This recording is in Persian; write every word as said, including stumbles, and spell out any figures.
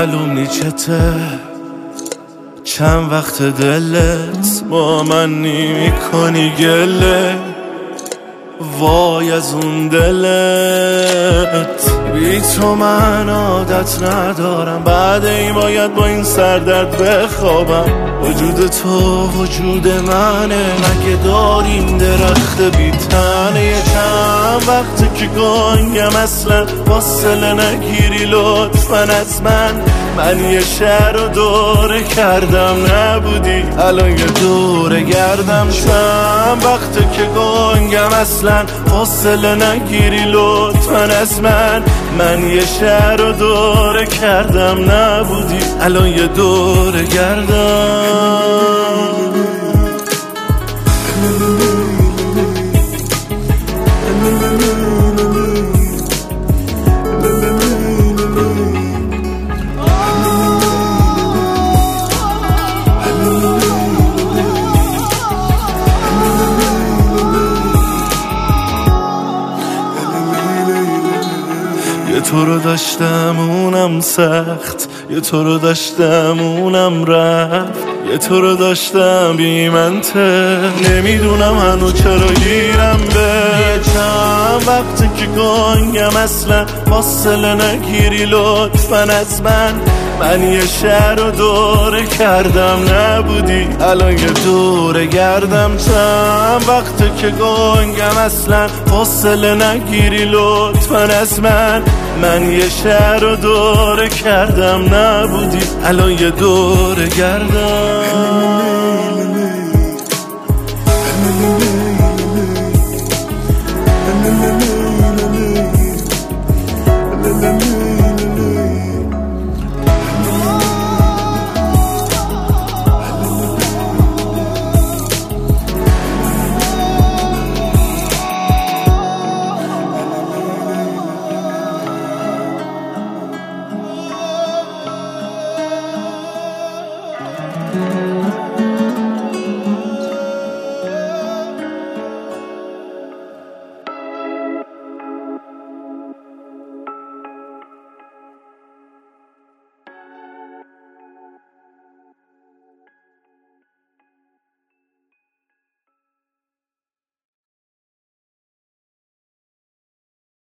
معلوم نیچته چند وقت دلت با من نیمی کنی گله، وای از اون دلت. بی تو من عادت ندارم، بعد این باید با این سردرد بخوابم. وجود تو وجود منه، مگه داریم درخت بی تنه. یه چند وقته که گنگم اصلا فاصله نگیری لطفاً از من. من یه شهر رو دوره کردم نبودی، الان یه دوره گردم. چند وقته که گنگم اصلا فاصله نگیری لطفاً از من. من یه شهر رو دوره کردم نبودی، الان یه دوره گردم. یه تو رو داشتم اونم سخت، یه تو رو داشتم اونم رفت، یه تو رو داشتم بی منطق. نمیدونم هنو چرا گیرم به یه چند وقتی که گنگم اصلا فاصله نگیری لطفاً از من. من یه شهر رو دوره کردم نبودی، الان یه دوره گردم. چند وقته که گنگم اصلا فاصله نگیری لطفاً از من. من یه شهر رو دوره کردم نبودی، الان یه دوره گردم. Thank you.